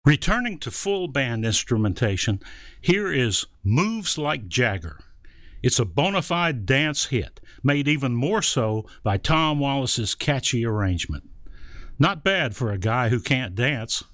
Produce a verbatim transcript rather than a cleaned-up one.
Returning to full band instrumentation, here is Moves Like Jagger. It's a bona fide dance hit, made even more so by Tom Wallace's catchy arrangement. Not bad for a guy who can't dance.